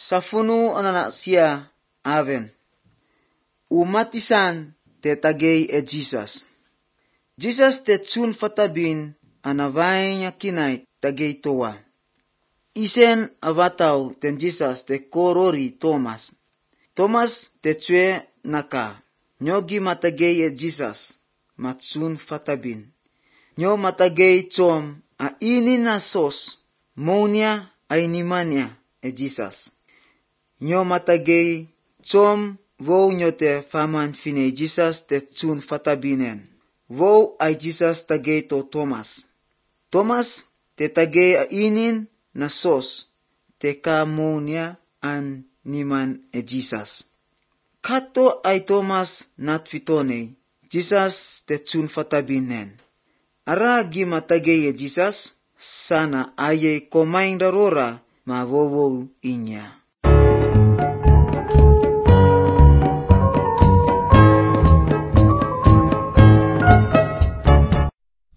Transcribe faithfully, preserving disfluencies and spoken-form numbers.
Safunu anana siya aven. Umatisan te tagay e Jesus. Jesus te tsun fatabin anavay niya kinay tagay towa. Isen avataw ten Jesus te korori Thomas. Thomas te tswe naka. Nyogi matagay e Jesus. Matsun fatabin. Nyo matagay tsom a inin na sos. Monia ay nimanya e Jesus. Nyo matagay tsom wow nyo te faman fine Jesus te tsun fatabinen. Wow ay Jesus tagay to Thomas. Thomas te tagay a inin na sos. Te ka monia an niman e Jesus. Kato ay Thomas natfitone. Jesus te tsun fatabinen. Ara gi matagay e Jesus. Sana ayay komain darora mawowow inya.